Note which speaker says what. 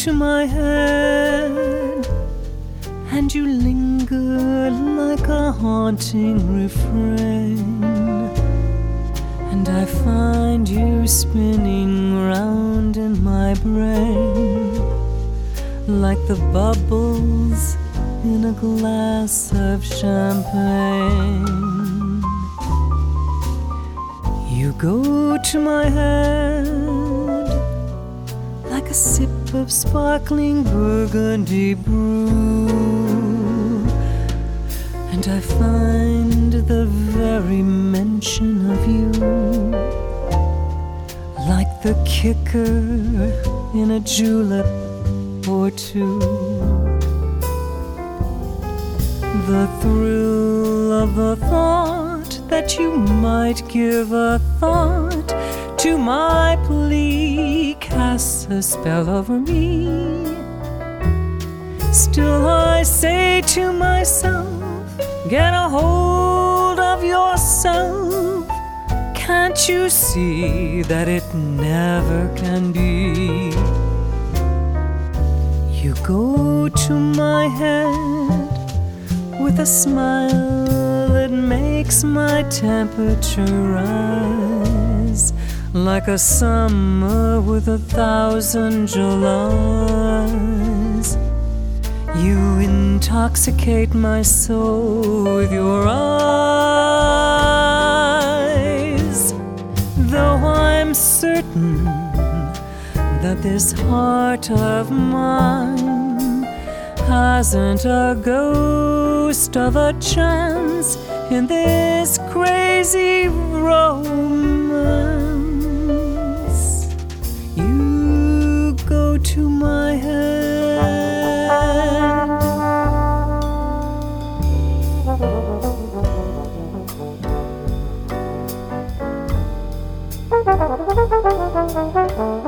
Speaker 1: to my head, and you linger like a haunting refrain, and I find you spinning round in my brain like the bubbles in a glass of champagne. You go to my head like a sip of sparkling burgundy brew, and I find the very mention of you like the kicker in a julep or two. The thrill of the thought that you might give a thought to my plea casts a spell over me. Still I say to myself, get a hold of yourself. Can't you see that it never can be? You go to my head with a smile that makes my temperature rise like a summer with 1,000 Julys. You intoxicate my soul with your eyes, though I'm certain that this heart of mine hasn't a ghost of a chance in this crazy romance. You go to my head.